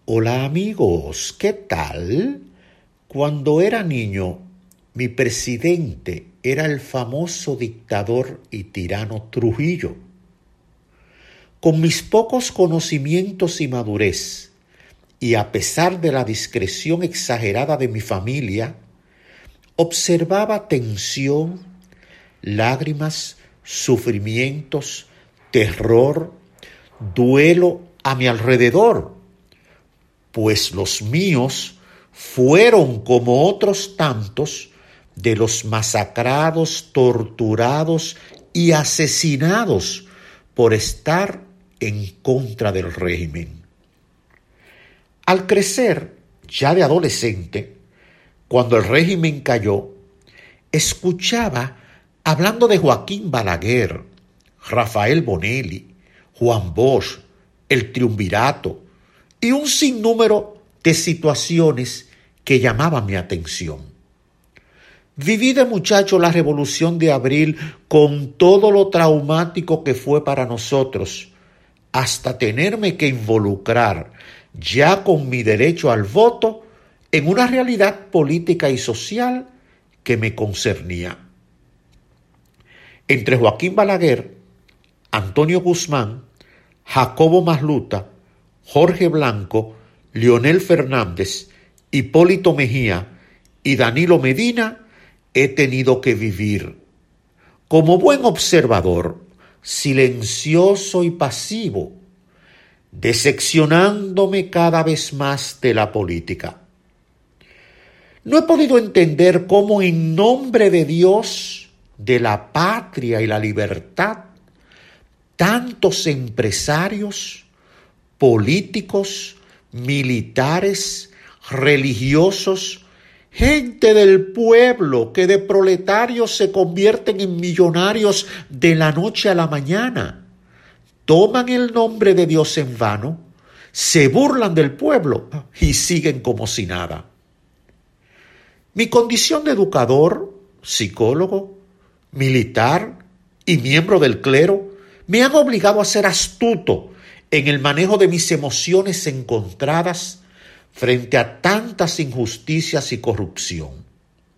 Hola amigos, ¿qué tal? Cuando era niño, mi presidente era el famoso dictador y tirano Trujillo. Con mis pocos conocimientos y madurez, y a pesar de la discreción exagerada de mi familia, observaba tensión, lágrimas, sufrimientos, terror, duelo a mi alrededor, pues los míos fueron como otros tantos de los masacrados, torturados y asesinados por estar en contra del régimen. Al crecer, ya de adolescente, cuando el régimen cayó, escuchaba hablando de Joaquín Balaguer, Rafael Bonelli, Juan Bosch, el Triunvirato y un sinnúmero de situaciones que llamaban mi atención. Viví de muchacho la Revolución de Abril con todo lo traumático que fue para nosotros, hasta tenerme que involucrar, ya con mi derecho al voto, en una realidad política y social que me concernía. Entre Joaquín Balaguer, Antonio Guzmán, Jacobo Masluta, Jorge Blanco, Leonel Fernández, Hipólito Mejía y Danilo Medina, he tenido que vivir como buen observador, silencioso y pasivo, decepcionándome cada vez más de la política. No he podido entender cómo en nombre de Dios, de la patria y la libertad, tantos empresarios, políticos, militares, religiosos, gente del pueblo que de proletarios se convierten en millonarios de la noche a la mañana, toman el nombre de Dios en vano, se burlan del pueblo y siguen como si nada. Mi condición de educador, psicólogo, militar y miembro del clero me han obligado a ser astuto en el manejo de mis emociones encontradas frente a tantas injusticias y corrupción.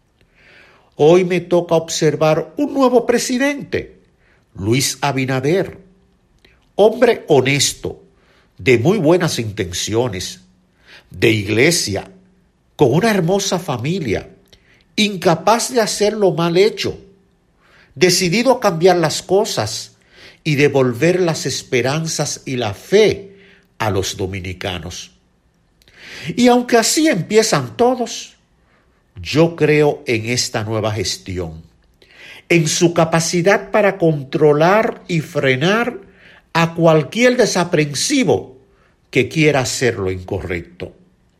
Hoy me toca observar un nuevo presidente, Luis Abinader, hombre honesto, de muy buenas intenciones, de iglesia, con una hermosa familia, incapaz de hacer lo mal hecho, decidido a cambiar las cosas y devolver las esperanzas y la fe a los dominicanos. Y aunque así empiezan todos, yo creo en esta nueva gestión, en su capacidad para controlar y frenar a cualquier desaprensivo que quiera hacer lo incorrecto.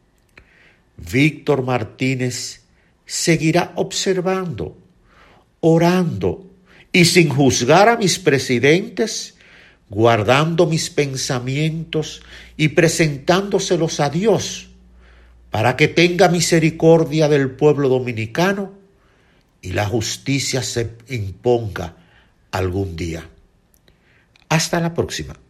Víctor Martínez seguirá observando, orando y sin juzgar a mis presidentes, guardando mis pensamientos y presentándoselos a Dios para que tenga misericordia del pueblo dominicano y la justicia se imponga algún día. Hasta la próxima.